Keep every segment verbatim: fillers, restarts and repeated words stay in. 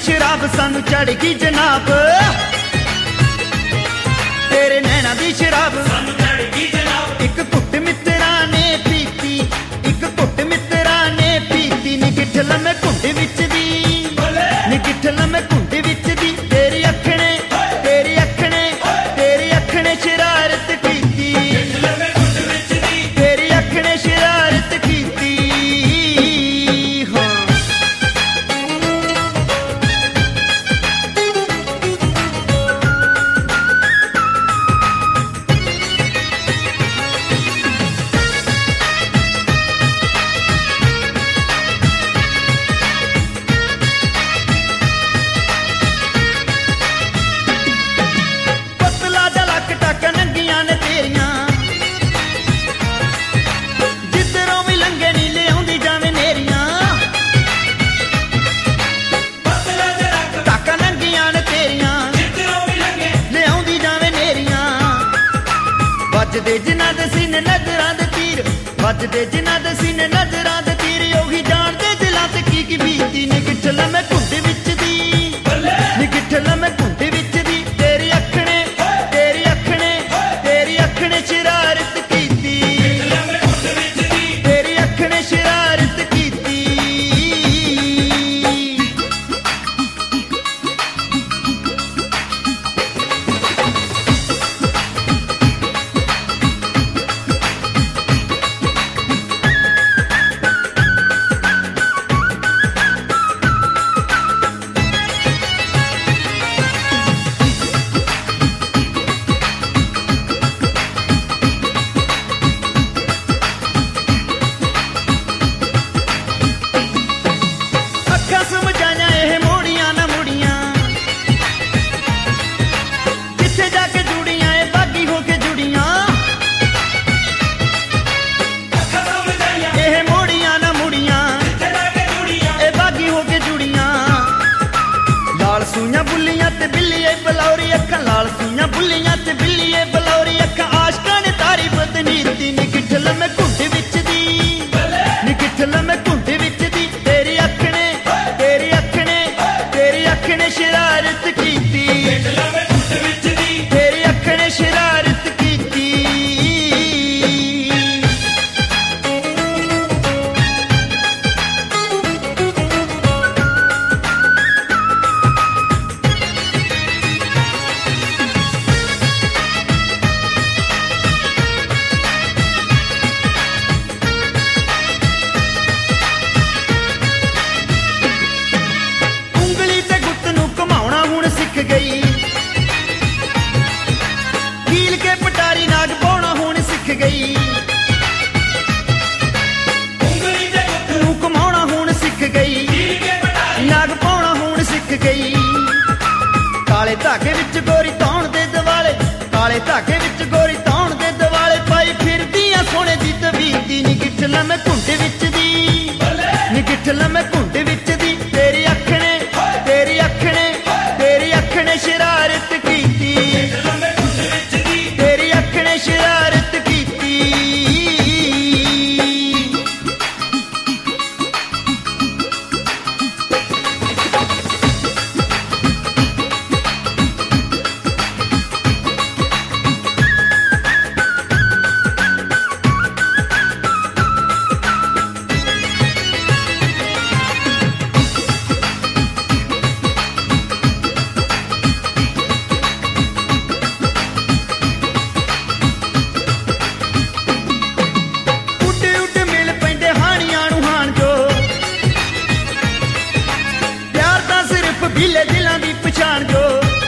शराब सानू चढ़ गई जनाब, तेरे नैना दी शराब सानू चढ़ गई जनाब। एक घुट मित्रा ने पीती, एक घुट मित्रा ने पीती, नी गिठल मैं घुंड विच दी, नी गिठल मैं घुंड विच दी। तेरी अखने तेरी अखने तेरी अखने शरारत कीती, तेरी अखने शरारत कीती। वजदे जिन्हां दे सीने नजरां दे तीर, वजदे जिन्हां दे सीने नजरां दे तीर, ओही जाणदे दिलां ते की की बीती। नी गिठल मैं घुंड विच दी, नी गिठल मैं घुंड विच दी। तेरी अखने तेरी अखने तेरी अखने शरारत कीती, तेरी अखने शरारत कीती। सूइयां बुल्लियां ते बिल्लिए बलौरी अखां, लाल सूइयां बुल्लियां ते बिल्लिए बलौरी अखां, आशकां ने तारी बदनीती। नी गिठल मैं घुंड विच दी, नी गिठल मैं घुंड विच दी। तेरी अखने तेरी अखने तेरी अखने शरारत कीती, तेरी अखने शरारत कीती। गई कील के पटारी नाग पाउणा हुण सिख गई, घुमाउणा हुण सिख गई, नाग पाउणा हुण सिख गई। काले धागे विच गोरी तौण दे दिवाले, काले धागे विच गोरी तौण दे दिवाले, पाई फिरदियां सोने दी तवीती। नी गिठल मैं घुंड विच दी, नी गिठल मैं घुंड विच दी। तेरी अखने तेरी अखने तेरी अखने शरारत कीती, तेरी अखने शरारत कीती। ढीले दिलां दी पछाण जो,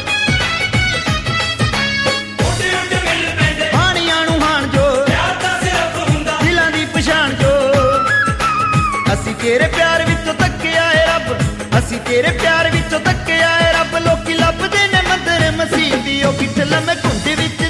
हानियां नूं हाण जो, दिलां दी पछाण जो। असी तेरे प्यार विचों तक्के आए रब, असी तेरे प्यार विचों तक्के आए रब। लोकी लभदे ने मंदर मसीह दी, ओ गिठल मैं घुंड विच